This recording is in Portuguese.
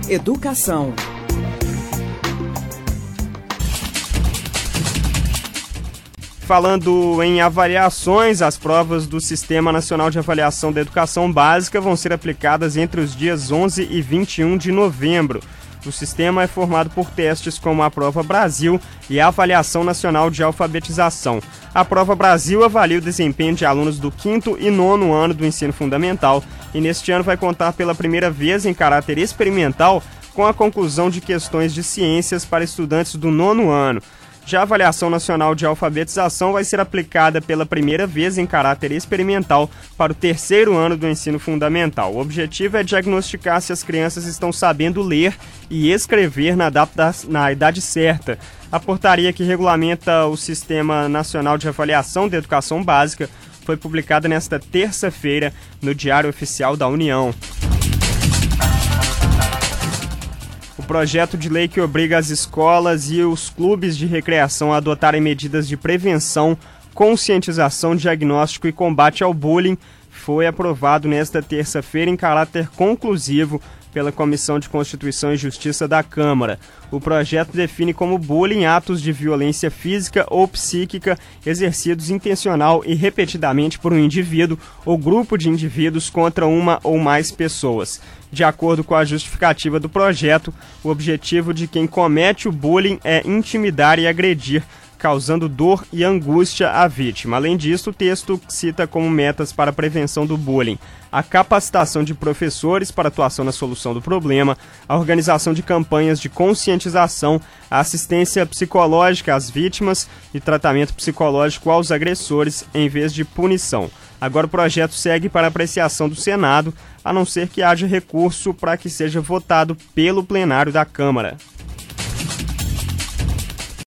Educação. Falando em avaliações, as provas do Sistema Nacional de Avaliação da Educação Básica vão ser aplicadas entre os dias 11 e 21 de novembro. O sistema é formado por testes como a Prova Brasil e a Avaliação Nacional de Alfabetização. A Prova Brasil avalia o desempenho de alunos do 5º e 9º ano do ensino fundamental e neste ano vai contar pela primeira vez em caráter experimental com a conclusão de questões de ciências para estudantes do 9º ano. Já a Avaliação Nacional de Alfabetização vai ser aplicada pela primeira vez em caráter experimental para o 3º ano do ensino fundamental. O objetivo é diagnosticar se as crianças estão sabendo ler e escrever na idade certa. A portaria que regulamenta o Sistema Nacional de Avaliação da Educação Básica foi publicada nesta terça-feira no Diário Oficial da União. O projeto de lei que obriga as escolas e os clubes de recreação a adotarem medidas de prevenção, conscientização, diagnóstico e combate ao bullying foi aprovado nesta terça-feira em caráter conclusivo pela Comissão de Constituição e Justiça da Câmara. O projeto define como bullying atos de violência física ou psíquica exercidos intencional e repetidamente por um indivíduo ou grupo de indivíduos contra uma ou mais pessoas. De acordo com a justificativa do projeto, o objetivo de quem comete o bullying é intimidar e agredir, causando dor e angústia à vítima. Além disso, o texto cita como metas para a prevenção do bullying a capacitação de professores para atuação na solução do problema, a organização de campanhas de conscientização, a assistência psicológica às vítimas e tratamento psicológico aos agressores em vez de punição. Agora o projeto segue para apreciação do Senado, a não ser que haja recurso para que seja votado pelo plenário da Câmara.